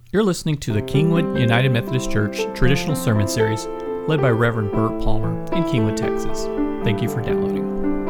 You're listening to the Kingwood United Methodist Church Traditional Sermon Series led by Reverend Burt Palmer in Kingwood, Texas. Thank you for downloading.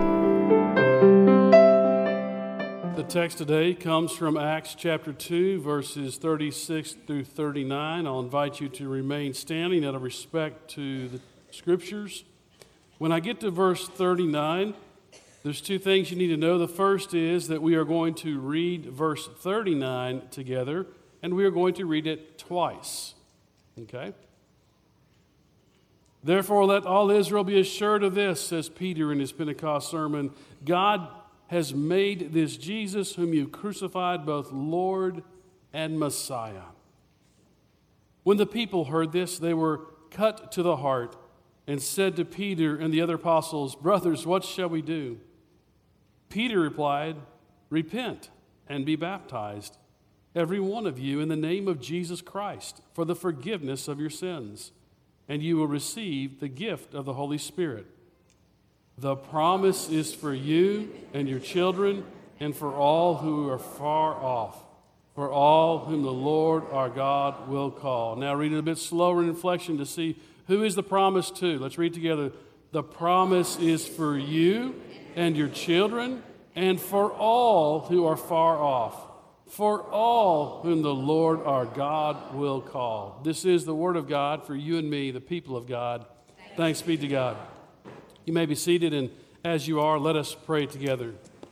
The text today comes from Acts chapter 2, verses 36 through 39. I'll invite you to remain standing out of respect to the scriptures. When I get to verse 39, there's two things you need to know. The first is that we are going to read verse 39 together, and we are going to read it twice. Okay? Therefore, let all Israel be assured of this, says Peter in his Pentecost sermon. God has made this Jesus, whom you crucified, both Lord and Messiah. When the people heard this, they were cut to the heart and said to Peter and the other apostles, "Brothers, what shall we do?" Peter replied, "Repent and be baptized, every one of you, in the name of Jesus Christ, for the forgiveness of your sins, and you will receive the gift of the Holy Spirit. The promise is for you and your children, and for all who are far off, for all whom the Lord our God will call." Now read it a bit slower in inflection to see who is the promise to. Let's read together. The promise is for you and your children, and for all who are far off, for all whom the Lord our God will call. This is the word of God for you and me, the people of God. Thanks be to God. You may be seated, and as you are, let us pray together.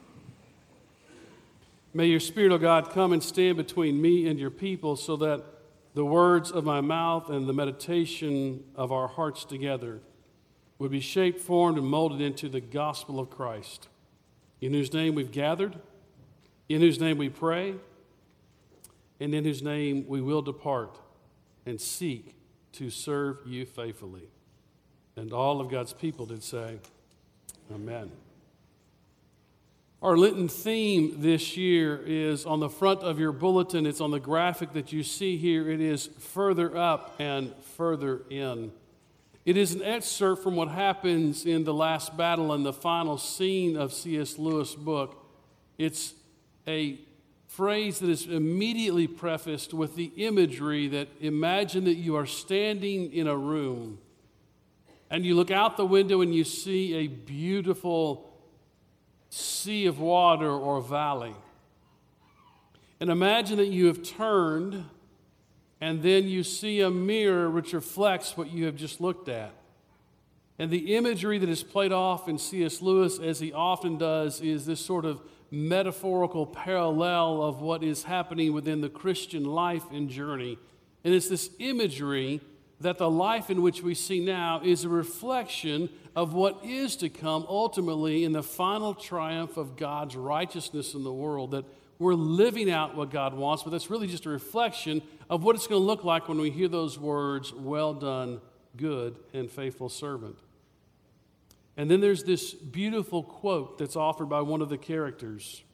May your Spirit, O God, come and stand between me and your people so that the words of my mouth and the meditation of our hearts together would be shaped, formed, and molded into the gospel of Christ, in whose name we've gathered, in whose name we pray, and in whose name we will depart and seek to serve you faithfully. And all of God's people did say, Amen. Our Lenten theme this year is on the front of your bulletin. It's on the graphic that you see here. It is further up and further in. It is an excerpt from what happens in The Last Battle and the final scene of C.S. Lewis' book. It's a phrase that is immediately prefaced with the imagery that imagine that you are standing in a room and you look out the window and you see a beautiful sea of water or valley. And imagine that you have turned and then you see a mirror which reflects what you have just looked at. And the imagery that is played off in C.S. Lewis, as he often does, is this sort of metaphorical parallel of what is happening within the Christian life and journey. And it's this imagery that the life in which we see now is a reflection of what is to come ultimately in the final triumph of God's righteousness in the world, that we're living out what God wants, but that's really just a reflection of what it's going to look like when we hear those words, "Well done, good and faithful servant." And then there's this beautiful quote that's offered by one of the characters.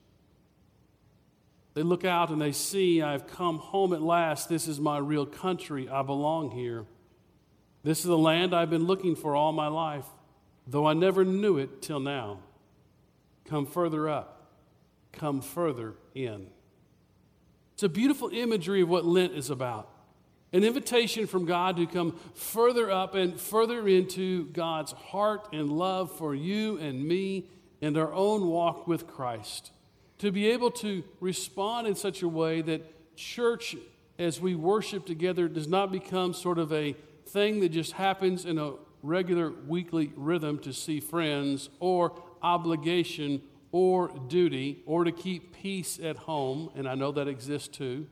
They look out and they see, "I've come home at last. This is my real country. I belong here. This is the land I've been looking for all my life, though I never knew it till now. Come further up. Come further in." It's a beautiful imagery of what Lent is about. An invitation from God to come further up and further into God's heart and love for you and me and our own walk with Christ. To be able to respond in such a way that church, as we worship together, does not become sort of a thing that just happens in a regular weekly rhythm to see friends, or obligation, or duty, or to keep peace at home, and I know that exists too.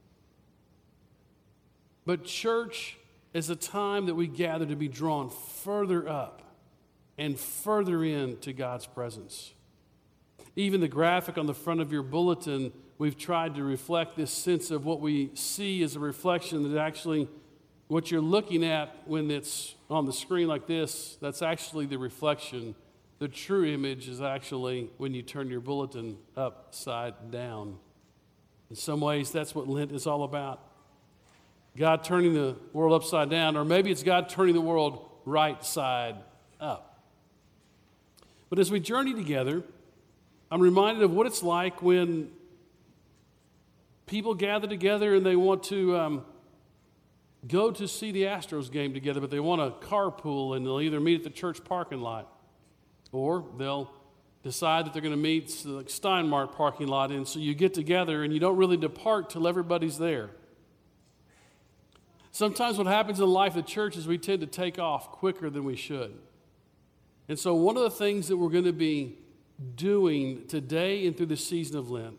But church is a time that we gather to be drawn further up and further into God's presence. Even the graphic on the front of your bulletin, we've tried to reflect this sense of what we see as a reflection that actually what you're looking at when it's on the screen like this, that's actually the reflection. The true image is actually when you turn your bulletin upside down. In some ways, that's what Lent is all about. God turning the world upside down, or maybe it's God turning the world right side up. But as we journey together, I'm reminded of what it's like when People gather together and they want to go to see the Astros game together, but they want to carpool, and they'll either meet at the church parking lot, or they'll decide that they're going to meet the Steinmart parking lot, and so you get together and you don't really depart till everybody's there. Sometimes what happens in the life of the church is we tend to take off quicker than we should. And so one of the things that we're going to be doing today and through the season of Lent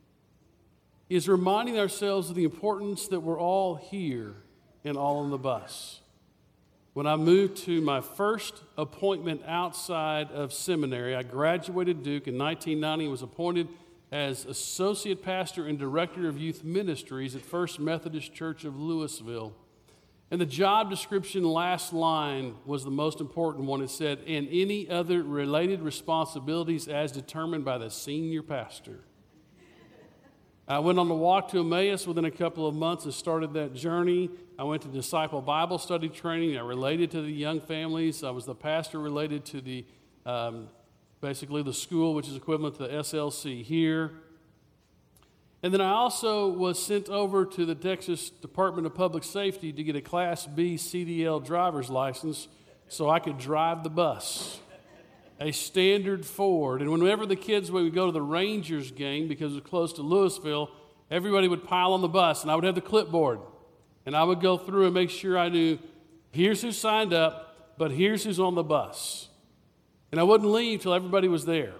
is reminding ourselves of the importance that we're all here and all on the bus. When I moved to my first appointment outside of seminary, I graduated Duke in 1990 and was appointed as associate pastor and director of youth ministries at First Methodist Church of Louisville. And the job description last line was the most important one. It said, and any other related responsibilities as determined by the senior pastor. I went on the walk to Emmaus within a couple of months and started that journey. I went to disciple Bible study training. I related to the young families. I was the pastor related to the basically the school, which is equivalent to the SLC here. And then I also was sent over to the Texas Department of Public Safety to get a Class B CDL driver's license so I could drive the bus, a standard Ford. And whenever the kids would go to the Rangers game, because it was close to Louisville, everybody would pile on the bus, and I would have the clipboard. And I would go through and make sure I knew, here's who signed up, but here's who's on the bus. And I wouldn't leave till everybody was there,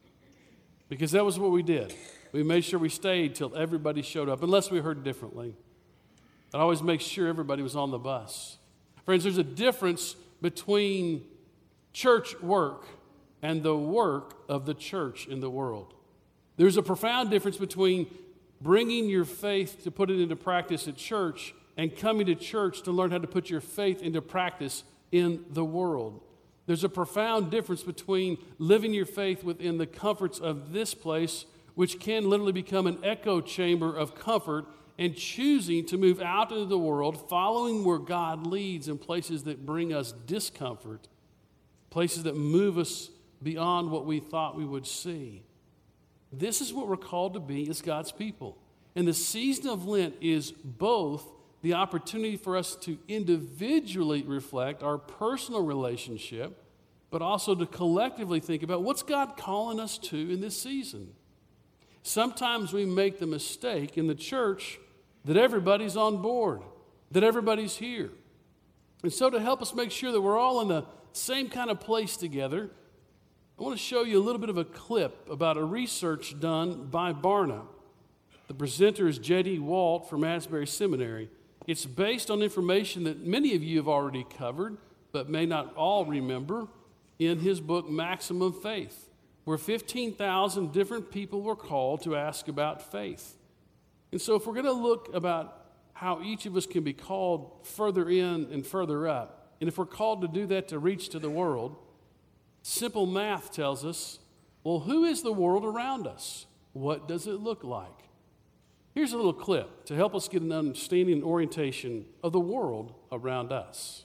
because that was what we did. We made sure we stayed till everybody showed up, unless we heard differently. I'd always make sure everybody was on the bus. Friends, there's a difference between church work and the work of the church in the world. There's a profound difference between bringing your faith to put it into practice at church and coming to church to learn how to put your faith into practice in the world. There's a profound difference between living your faith within the comforts of this place, which can literally become an echo chamber of comfort, and choosing to move out into the world, following where God leads in places that bring us discomfort, places that move us beyond what we thought we would see. This is what we're called to be as God's people. And the season of Lent is both the opportunity for us to individually reflect our personal relationship, but also to collectively think about what's God calling us to in this season. Sometimes we make the mistake in the church that everybody's on board, that everybody's here. And so to help us make sure that we're all in the same kind of place together, I want to show you a little bit of a clip about a research done by Barna. The presenter is J.D. Walt from Asbury Seminary. It's based on information that many of you have already covered, but may not all remember, in his book, Maximum Faith, where 15,000 different people were called to ask about faith. And so if we're going to look about how each of us can be called further in and further up, and if we're called to do that to reach to the world, simple math tells us, well, who is the world around us? What does it look like? Here's a little clip to help us get an understanding and orientation of the world around us.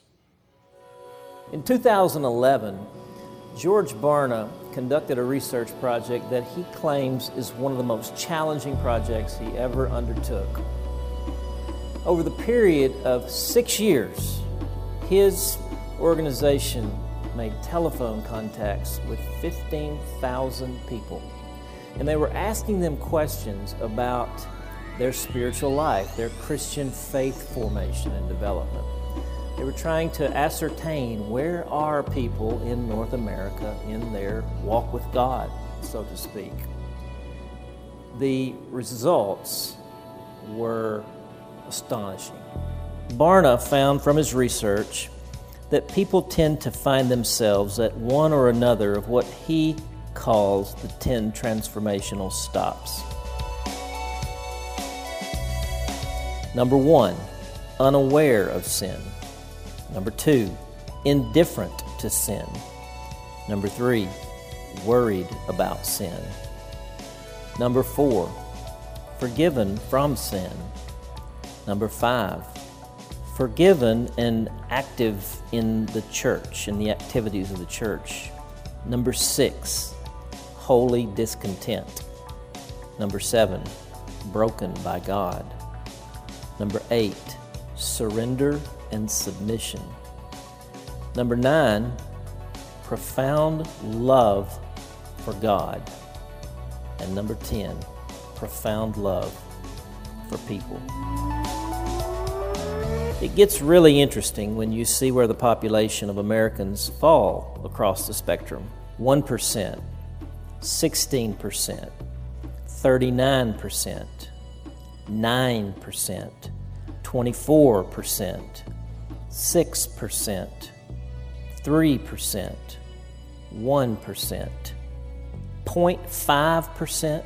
In 2011, George Barna conducted a research project that he claims is one of the most challenging projects he ever undertook. Over the period of 6 years, his organization made telephone contacts with 15,000 people, and they were asking them questions about their spiritual life, their Christian faith formation and development. They were trying to ascertain where are people in North America in their walk with God, so to speak. The results were astonishing. Barna found from his research that people tend to find themselves at one or another of what he calls the 10 transformational stops. Number 1, unaware of sin. Number 2, indifferent to sin. Number 3, worried about sin. Number 4, forgiven from sin. Number 5, forgiven and active in the church, in the activities of the church. Number 6, wholly discontent. Number 7, broken by God. Number 8, surrender and submission. Number 9, profound love for God. And number 10, profound love for people. It gets really interesting when you see where the population of Americans fall across the spectrum. 1%, 16%, 39%, 9%, 24%, 6%, 3%, 1%, 0.5%,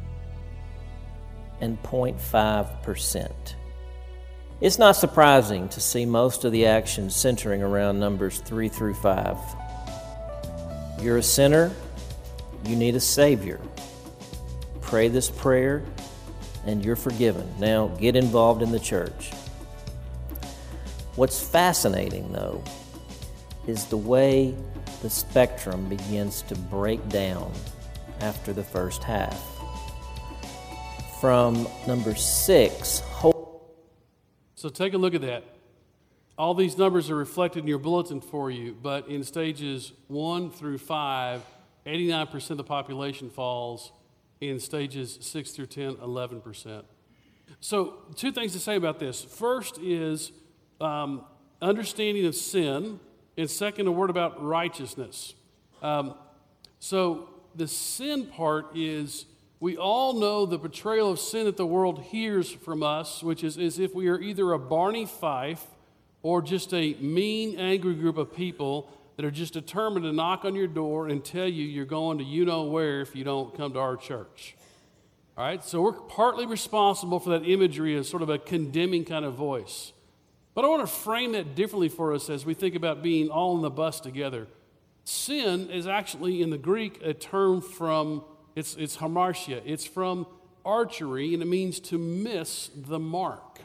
and 0.5%. It's not surprising to see most of the action centering around numbers 3 through 5. You're a sinner, you need a Savior. Pray this prayer, and you're forgiven. Now get involved in the church. What's fascinating, though, is the way the spectrum begins to break down after the first half. From number 6, hope. So take a look at that. All these numbers are reflected in your bulletin for you, but in stages 1 through 5, 89% of the population falls. In stages 6 through 10, 11%. So two things to say about this. First is understanding of sin, and second, a word about righteousness. So the sin part is, we all know the portrayal of sin that the world hears from us, which is as if we are either a Barney Fife or just a mean, angry group of people that are just determined to knock on your door and tell you you're going to you-know-where if you don't come to our church. All right? So we're partly responsible for that imagery as sort of a condemning kind of voice. But I want to frame that differently for us as we think about being all in the bus together. Sin is actually, in the Greek, a term from, it's hamartia. It's from archery, and it means to miss the mark.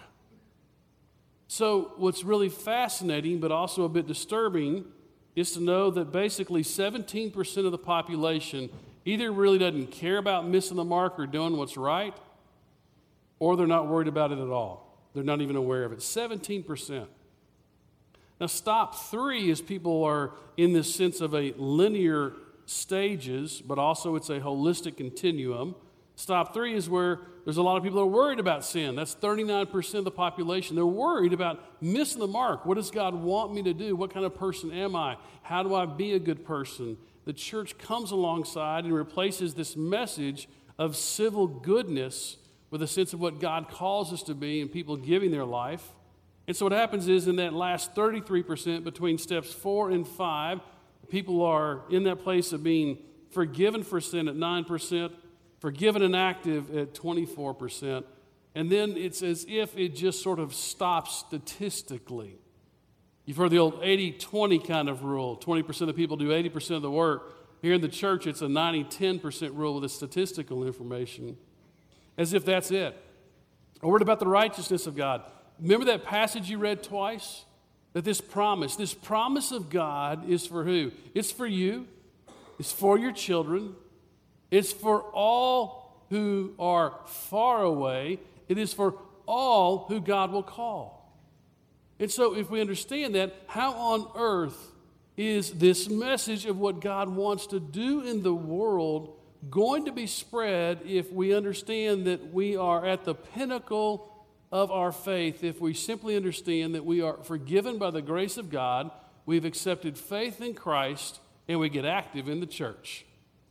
So what's really fascinating, but also a bit disturbing, is to know that basically 17% of the population either really doesn't care about missing the mark or doing what's right, or they're not worried about it at all. They're not even aware of it. 17%. Now, stop 3 is people are in this sense of a linear stages, but also it's a holistic continuum. Stop 3 is where there's a lot of people that are worried about sin. That's 39% of the population. They're worried about missing the mark. What does God want me to do? What kind of person am I? How do I be a good person? The church comes alongside and replaces this message of civil goodness with a sense of what God calls us to be and people giving their life. And so what happens is in that last 33%, between steps 4 and 5, people are in that place of being forgiven for sin at 9%, forgiven and active at 24%, and then it's as if it just sort of stops statistically. You've heard the old 80-20 kind of rule. 20% of people do 80% of the work. Here in the church, it's a 90-10% rule with the statistical information, as if that's it. A word about the righteousness of God. Remember that passage you read twice? That this promise of God is for who? It's for you. It's for your children. It's for all who are far away. It is for all who God will call. And so if we understand that, how on earth is this message of what God wants to do in the world going to be spread if we understand that we are at the pinnacle of our faith, if we simply understand that we are forgiven by the grace of God, we've accepted faith in Christ, and we get active in the church?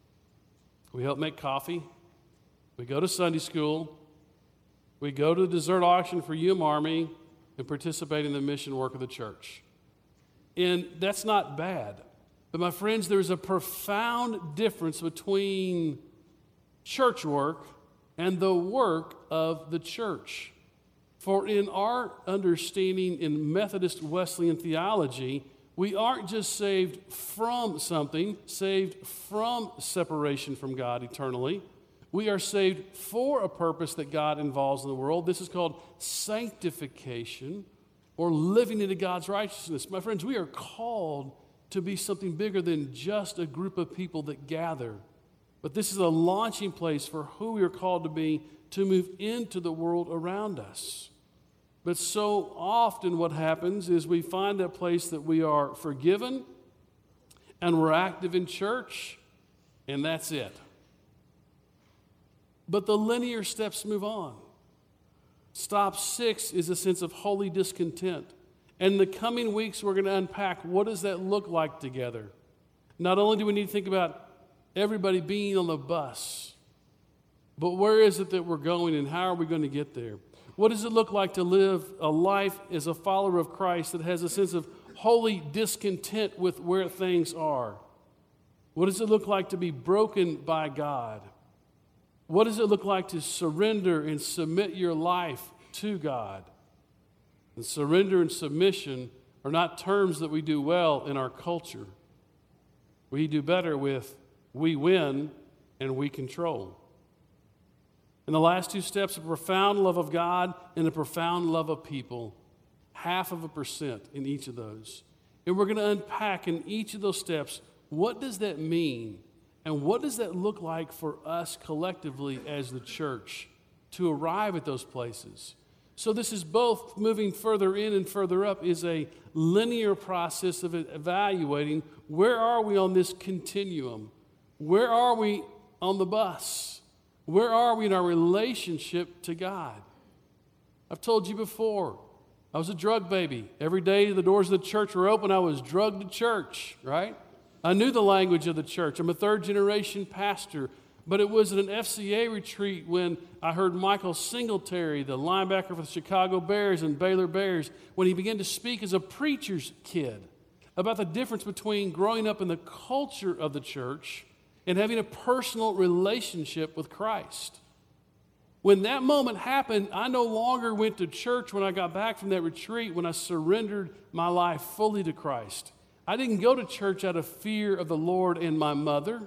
We help make coffee. We go to Sunday school. We go to the dessert auction for Army and participate in the mission work of the church. And that's not bad. But my friends, there's a profound difference between church work and the work of the church. For in our understanding in Methodist Wesleyan theology, we aren't just saved from something, saved from separation from God eternally. We are saved for a purpose that God involves in the world. This is called sanctification, or living into God's righteousness. My friends, we are called to be something bigger than just a group of people that gather. But this is a launching place for who we are called to be to move into the world around us. But so often what happens is we find that place that we are forgiven and we're active in church, and that's it. But the linear steps move on. Stop 6 is a sense of holy discontent. And in the coming weeks, we're going to unpack what does that look like together. Not only do we need to think about everybody being on the bus, but where is it that we're going and how are we going to get there? What does it look like to live a life as a follower of Christ that has a sense of holy discontent with where things are? What does it look like to be broken by God? What does it look like to surrender and submit your life to God? And surrender and submission are not terms that we do well in our culture. We do better with we win and we control. And the last 2 steps, a profound love of God and a profound love of people, 0.5% in each of those. And we're going to unpack in each of those steps, what does that mean? And what does that look like for us collectively as the church to arrive at those places? So this is both moving further in and further up is a linear process of evaluating where are we on this continuum? Where are we on the bus? Where are we in our relationship to God? I've told you before, I was a drug baby. Every day the doors of the church were open, I was drugged to church, right? I knew the language of the church. I'm a 3rd-generation pastor. But it was at an FCA retreat when I heard Michael Singletary, the linebacker for the Chicago Bears and Baylor Bears, when he began to speak as a preacher's kid about the difference between growing up in the culture of the church and having a personal relationship with Christ. When that moment happened, I no longer went to church when I got back from that retreat, when I surrendered my life fully to Christ. I didn't go to church out of fear of the Lord and my mother,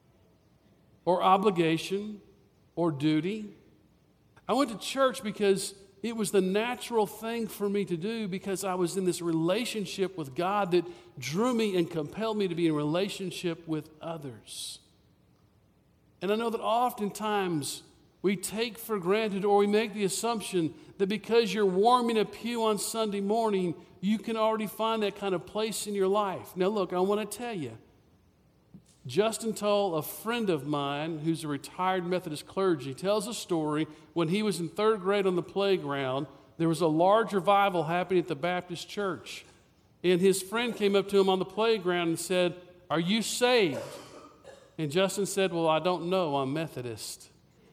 or obligation, or duty. I went to church because it was the natural thing for me to do, because I was in this relationship with God that drew me and compelled me to be in relationship with others. And I know that oftentimes we take for granted, or we make the assumption that because you're warming a pew on Sunday morning, you can already find that kind of place in your life. Now look, I want to tell you, Justin Toll, a friend of mine who's a retired Methodist clergy, tells a story when he was in 3rd grade on the playground. There was a large revival happening at the Baptist church. And his friend came up to him on the playground and said, "Are you saved?" And Justin said, "Well, I don't know. I'm Methodist."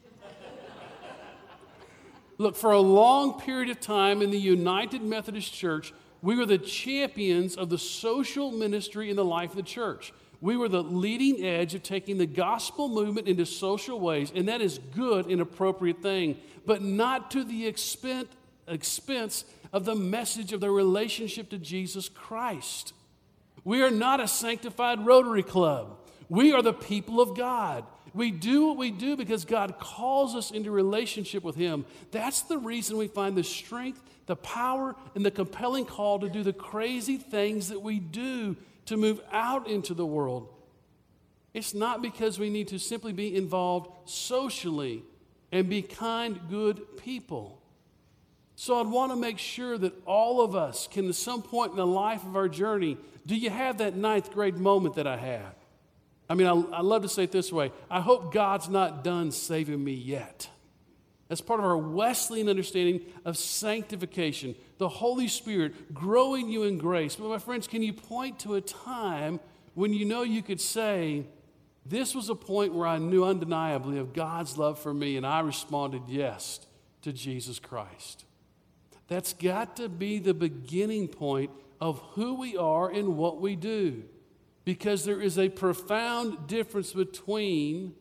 Look, for a long period of time in the United Methodist Church, we were the champions of the social ministry in the life of the church. We were the leading edge of taking the gospel movement into social ways, and that is good and appropriate thing, but not to the expense of the message of the relationship to Jesus Christ. We are not a sanctified Rotary Club. We are the people of God. We do what we do because God calls us into relationship with Him. That's the reason we find the strength, the power, and the compelling call to do the crazy things that we do to move out into the world. It's not because we need to simply be involved socially and be kind, good people. So I'd want to make sure that all of us can, at some point in the life of our journey, do you have that 9th grade moment that I had? I mean, I love to say it this way. I hope God's not done saving me yet. That's part of our Wesleyan understanding of sanctification, the Holy Spirit growing you in grace. But my friends, can you point to a time when you know you could say, this was a point where I knew undeniably of God's love for me and I responded yes to Jesus Christ? That's got to be the beginning point of who we are and what we do, because there is a profound difference between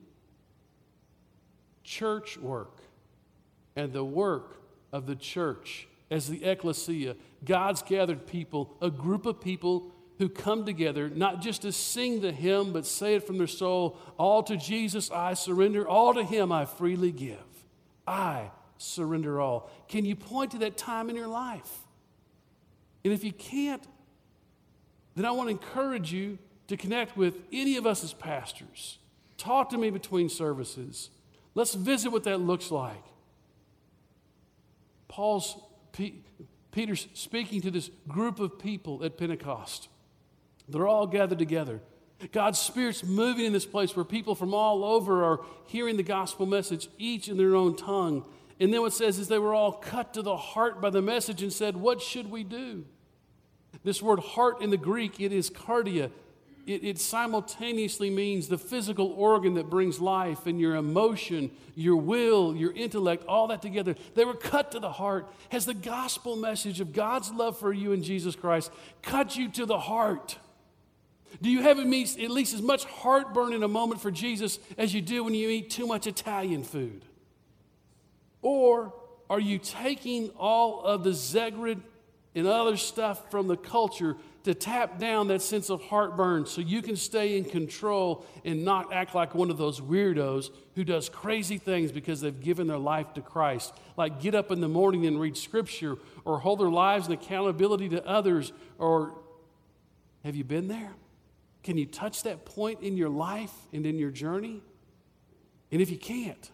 church work and the work of the church as the ecclesia, God's gathered people, a group of people who come together not just to sing the hymn, but say it from their soul, all to Jesus I surrender, all to Him I freely give. I surrender all. Can you point to that time in your life? And if you can't, then I want to encourage you to connect with any of us as pastors. Talk to me between services. Let's visit what that looks like. Peter's speaking to this group of people at Pentecost. They're all gathered together. God's Spirit's moving in this place where people from all over are hearing the gospel message, each in their own tongue. And then what it says is they were all cut to the heart by the message and said, what should we do? This word heart in the Greek, it is cardia. It simultaneously means the physical organ that brings life, and your emotion, your will, your intellect, all that together. They were cut to the heart. Has the gospel message of God's love for you in Jesus Christ cut you to the heart? Do you have at least as much heartburn in a moment for Jesus as you do when you eat too much Italian food? Or are you taking all of the Zegrid and other stuff from the culture to tap down that sense of heartburn so you can stay in control and not act like one of those weirdos who does crazy things because they've given their life to Christ, like get up in the morning and read Scripture or hold their lives in accountability to others? Or have you been there? Can you touch that point in your life and in your journey? And if you can't,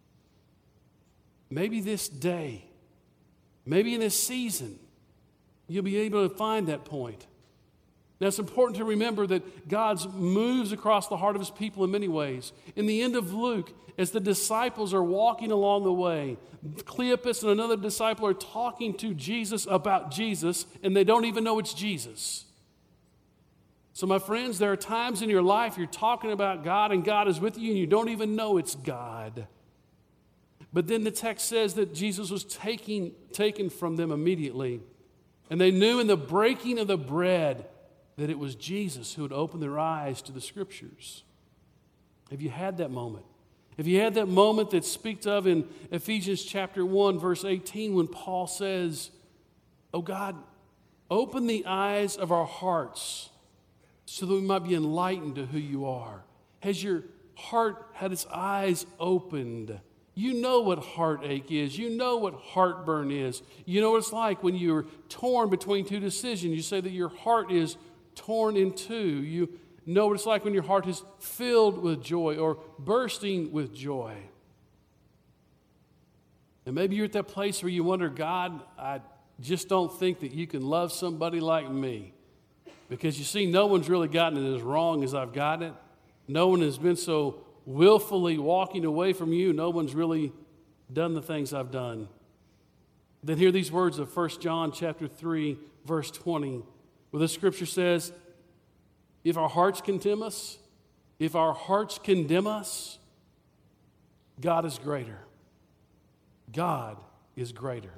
maybe this day, maybe in this season, you'll be able to find that point. Now, it's important to remember that God moves across the heart of His people in many ways. In the end of Luke, as the disciples are walking along the way, Cleopas and another disciple are talking to Jesus about Jesus, and they don't even know it's Jesus. So, my friends, there are times in your life you're talking about God, and God is with you, and you don't even know it's God. But then the text says that Jesus was taken from them immediately. And they knew in the breaking of the bread that it was Jesus who had opened their eyes to the Scriptures. Have you had that moment? Have you had that moment that's speaks of in Ephesians chapter 1, verse 18, when Paul says, "Oh God, open the eyes of our hearts so that we might be enlightened to who you are." Has your heart had its eyes opened? You know what heartache is. You know what heartburn is. You know what it's like when you're torn between two decisions. You say that your heart is torn in two. You know what it's like when your heart is filled with joy or bursting with joy. And maybe you're at that place where you wonder, God, I just don't think that you can love somebody like me. Because you see, no one's really gotten it as wrong as I've gotten it. No one has been so willfully walking away from you. No one's really done the things I've done. Then hear these words of 1 John chapter 3, verse 20, where the Scripture says, if our hearts condemn us, God is greater. God is greater.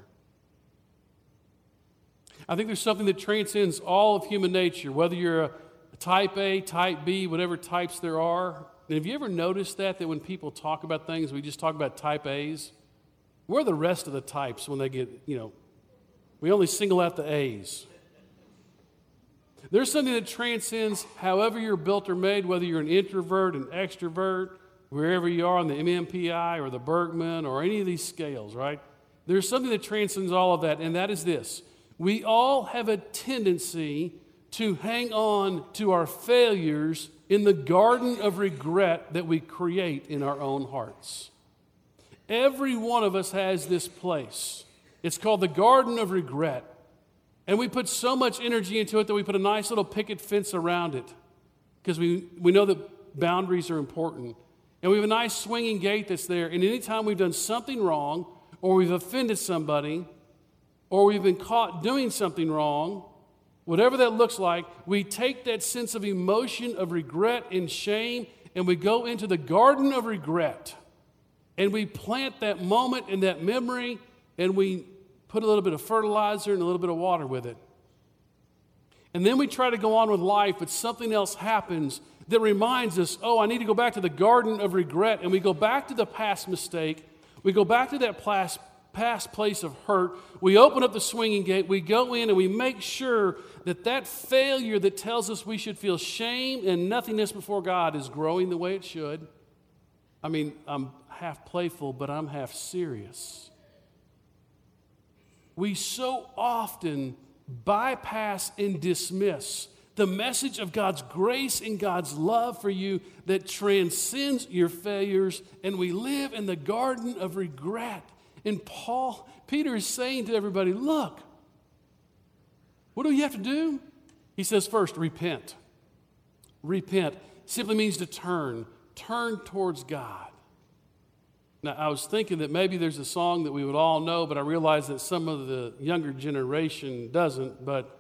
I think there's something that transcends all of human nature, whether you're a type A, type B, whatever types there are. And have you ever noticed that when people talk about things, we just talk about type A's? Where are the rest of the types when they get, we only single out the A's. There's something that transcends however you're built or made, whether you're an introvert, an extrovert, wherever you are on the MMPI or the Bergman or any of these scales, right? There's something that transcends all of that, and that is this. We all have a tendency to hang on to our failures in the garden of regret that we create in our own hearts. Every one of us has this place. It's called the garden of regret. And we put so much energy into it that we put a nice little picket fence around it because we know that boundaries are important. And we have a nice swinging gate that's there. And anytime we've done something wrong or we've offended somebody or we've been caught doing something wrong, whatever that looks like, we take that sense of emotion of regret and shame and we go into the garden of regret and we plant that moment and that memory and we put a little bit of fertilizer and a little bit of water with it. And then we try to go on with life, but something else happens that reminds us, oh, I need to go back to the garden of regret. And we go back to the past mistake. We go back to that past place of hurt. We open up the swinging gate. We go in and we make sure that that failure that tells us we should feel shame and nothingness before God is growing the way it should. I mean, I'm half playful, but I'm half serious. We so often bypass and dismiss the message of God's grace and God's love for you that transcends your failures, and we live in the garden of regret. And Paul Peter is saying to everybody, look, what do you have to do? He says first, repent. Repent simply means to turn towards God. Now, I was thinking that maybe there's a song that we would all know, but I realize that some of the younger generation doesn't, but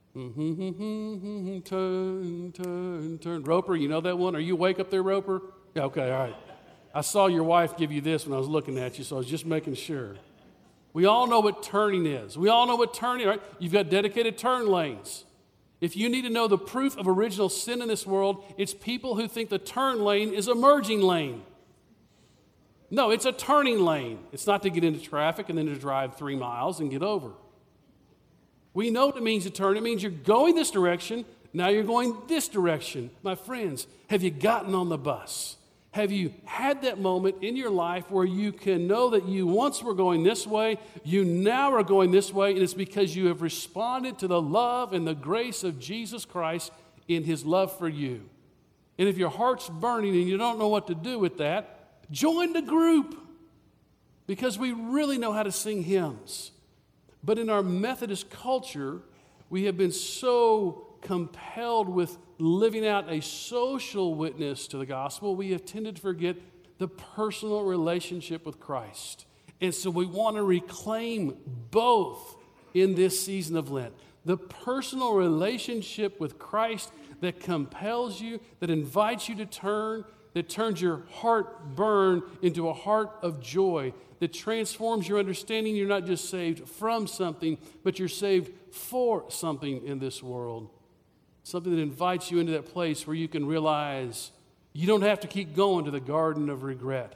turn, turn, turn. Roper, you know that one? Are you awake up there, Roper? Yeah, okay, all right. I saw your wife give you this when I was looking at you, so I was just making sure. We all know what turning is. We all know what turning, right? You've got dedicated turn lanes. If you need to know the proof of original sin in this world, it's people who think the turn lane is a merging lane. No, it's a turning lane. It's not to get into traffic and then to drive 3 miles and get over. We know what it means to turn. It means you're going this direction, now you're going this direction. My friends, have you gotten on the bus? Have you had that moment in your life where you can know that you once were going this way, you now are going this way, and it's because you have responded to the love and the grace of Jesus Christ in His love for you? And if your heart's burning and you don't know what to do with that, join the group, because we really know how to sing hymns. But in our Methodist culture, we have been so compelled with living out a social witness to the gospel, we have tended to forget the personal relationship with Christ. And so we want to reclaim both in this season of Lent. The personal relationship with Christ that compels you, that invites you to turn, that turns your heart burn into a heart of joy, that transforms your understanding. You're not just saved from something, but you're saved for something in this world. Something that invites you into that place where you can realize you don't have to keep going to the garden of regret.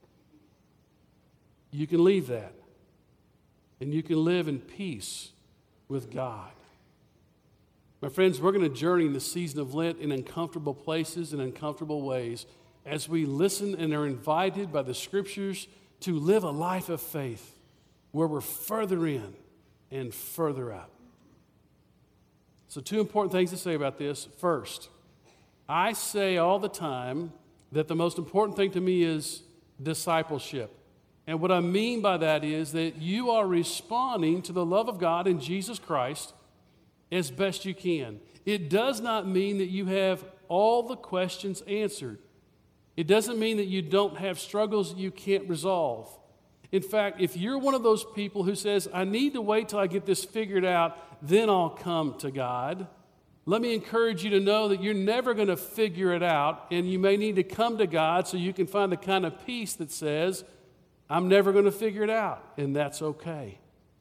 You can leave that, and you can live in peace with God. My friends, we're going to journey in the season of Lent in uncomfortable places and uncomfortable ways as we listen and are invited by the Scriptures to live a life of faith where we're further in and further up. So 2 important things to say about this. First, I say all the time that the most important thing to me is discipleship. And what I mean by that is that you are responding to the love of God in Jesus Christ as best you can. It does not mean that you have all the questions answered. It doesn't mean that you don't have struggles that you can't resolve. In fact, if you're one of those people who says, I need to wait till I get this figured out, then I'll come to God, let me encourage you to know that you're never going to figure it out, and you may need to come to God so you can find the kind of peace that says, I'm never going to figure it out, and that's okay.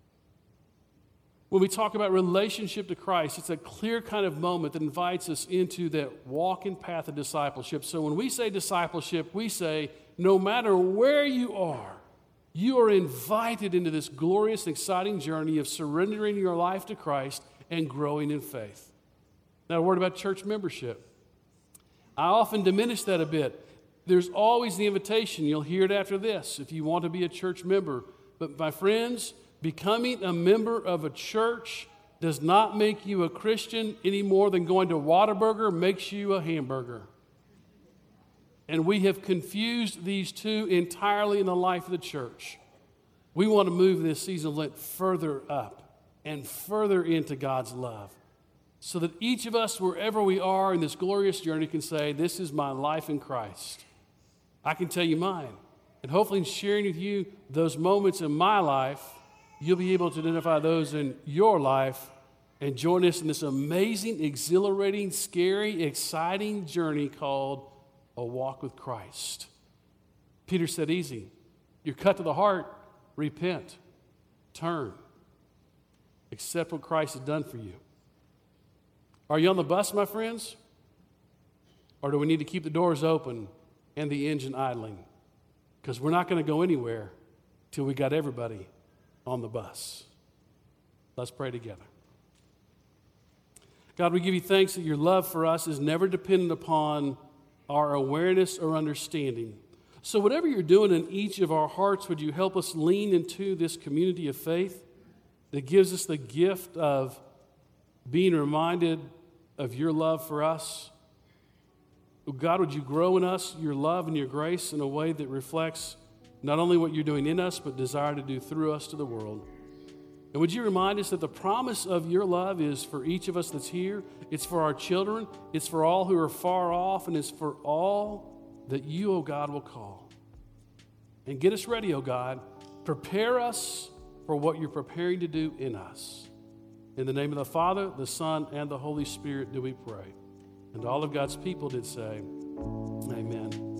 When we talk about relationship to Christ, it's a clear kind of moment that invites us into that walking path of discipleship. So when we say discipleship, we say no matter where you are invited into this glorious, exciting journey of surrendering your life to Christ and growing in faith. Now, a word about church membership. I often diminish that a bit. There's always the invitation. You'll hear it after this if you want to be a church member. But my friends, becoming a member of a church does not make you a Christian any more than going to Whataburger makes you a hamburger. And we have confused these two entirely in the life of the church. We want to move this season of Lent further up and further into God's love so that each of us, wherever we are in this glorious journey, can say, this is my life in Christ. I can tell you mine. And hopefully in sharing with you those moments in my life, you'll be able to identify those in your life and join us in this amazing, exhilarating, scary, exciting journey called a walk with Christ. Peter said, easy. You're cut to the heart. Repent. Turn. Accept what Christ has done for you. Are you on the bus, my friends? Or do we need to keep the doors open and the engine idling? Because we're not going to go anywhere till we got everybody on the bus. Let's pray together. God, we give you thanks that your love for us is never dependent upon our awareness or understanding. So whatever you're doing in each of our hearts, would you help us lean into this community of faith that gives us the gift of being reminded of your love for us? God, would you grow in us your love and your grace in a way that reflects not only what you're doing in us, but desire to do through us to the world. And would you remind us that the promise of your love is for each of us that's here, it's for our children, it's for all who are far off, and it's for all that you, oh God, will call. And get us ready, oh God. Prepare us for what you're preparing to do in us. In the name of the Father, the Son, and the Holy Spirit do we pray. And all of God's people did say, amen.